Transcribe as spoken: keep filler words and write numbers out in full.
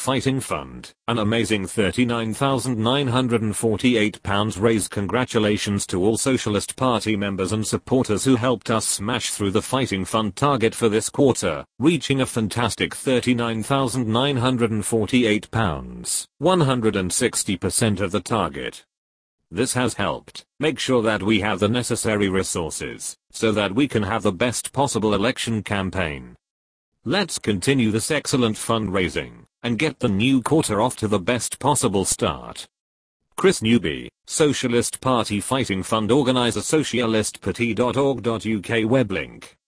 Fighting Fund, an amazing thirty-nine thousand nine hundred forty-eight pounds raised. Congratulations to all Socialist Party members and supporters who helped us smash through the Fighting Fund target for this quarter, reaching a fantastic thirty-nine thousand nine hundred forty-eight pounds, one hundred sixty percent of the target. This has helped make sure that we have the necessary resources so that we can have the best possible election campaign. Let's continue this excellent fundraising and get the new quarter off to the best possible start. Chris Newby, Socialist Party Fighting Fund Organizer, socialist party dot org dot U K web link.